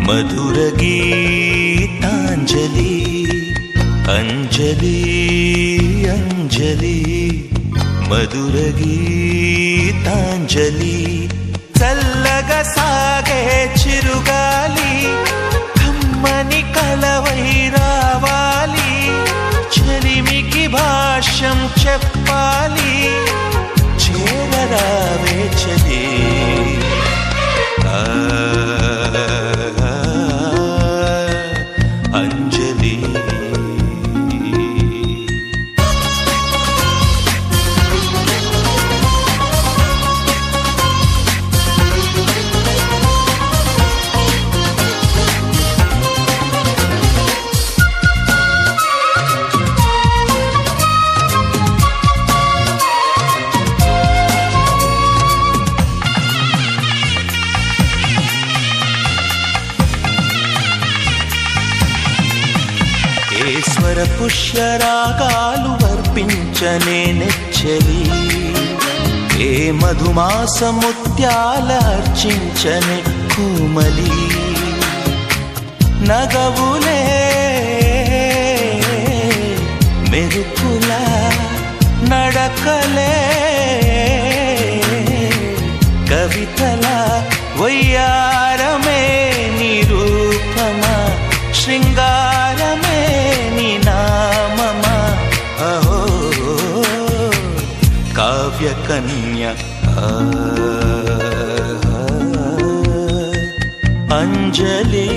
మధుర గీతాంజలి అంజలి అంజలి మధుర గీతాంజలి చల్లగా సాగే చిరుగాలి కమ్మని కలవై రావాలి చెలిమికి భాష్యం చెప్పాలి చేరరావే చలి అంజలి ఈశ్వర పుష్యరాగాలు వర్పించనే నెచ్చలి ఏ మధుమాస ముత్యాల అర్చించనే కోమలి నగవులే మెరుపుల నడకలే కవితల వయ్యారమే నిరూపమా శృంగారమే నీ నామమా అహో కావ్య కన్య అంజలి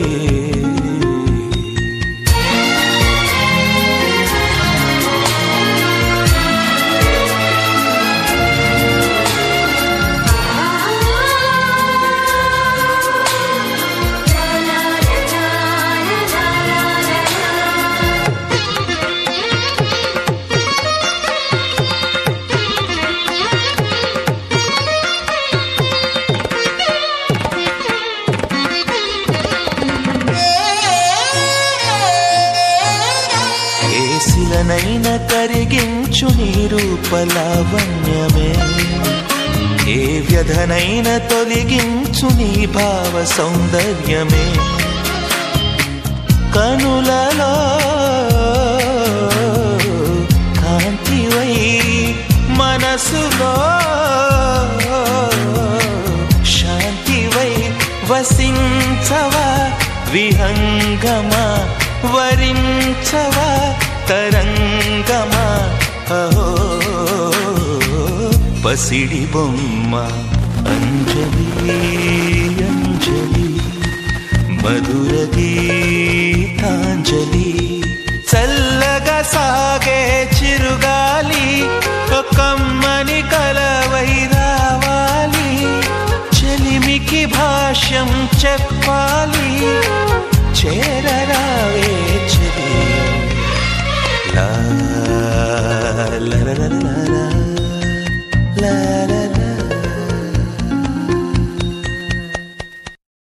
శిలనైన కరిగించు నీ రూపలావణ్యమే ఏ వ్యధనైన తొలగించు నీ భావ సౌందర్యమే కనులలో కాంతివై మనసులో శాంతివై వసించవా విహంగమా వరించవా తరంగమా అహో పసిడి బొమ్మ అంజలి అంజలి మధుర గీతాంజలి చల్లగా సాగే చిరుగాలి కమ్మని కలవై రావాలి చెలిమికి భాష్యం చెప్పాలి చేరరావే చెలి la la la la la